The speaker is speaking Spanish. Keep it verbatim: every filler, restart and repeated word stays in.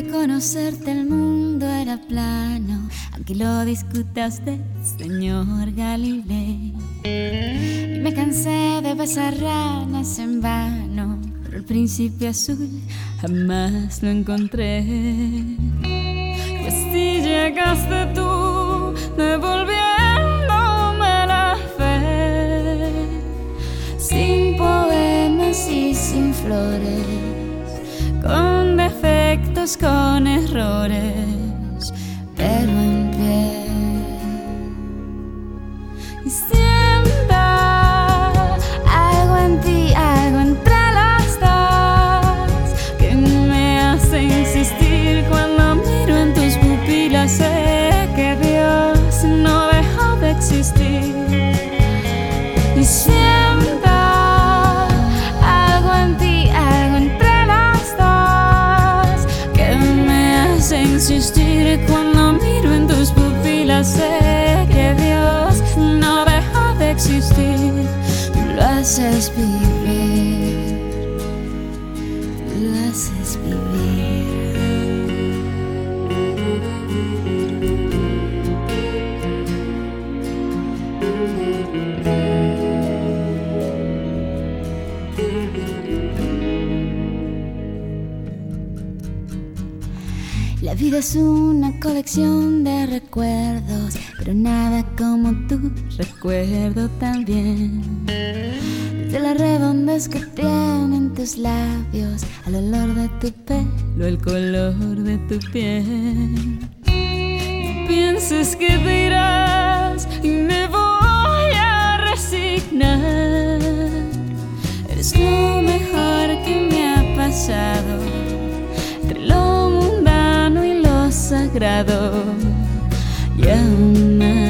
conocerte el mundo era plano, aunque lo discuta usted, señor Galileo. Y me cansé de besar ranas en vano, pero el príncipe azul jamás lo encontré. Pues si llegaste tú, devolviéndome la fe, sin poemas y sin flores, con defectos, con errores, pero en pie. Y siento algo en ti, algo entre las dos, que me hace insistir. Cuando miro en tus pupilas sé que Dios no dejó de existir. Y siento algo en ti, algo entre las dos, que me hace insistir. Cuando miro en tus pupilas sé que Dios no dejó de existir. Tú lo haces vivir, tú lo haces vivir. La vida es una colección de recuerdos, pero nada como tu recuerdo también. Desde la redondez que tienen tus labios, al olor de tu pelo, el color de tu piel. No pienses que te irás y me voy a resignar. Eres lo mejor que me ha pasado, entre lo mundano y lo sagrado, y aún más.